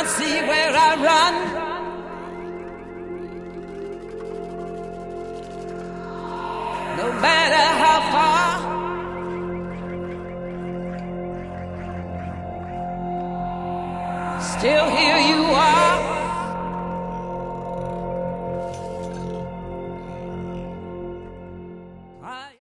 see where I run. No matter how far, still here you are.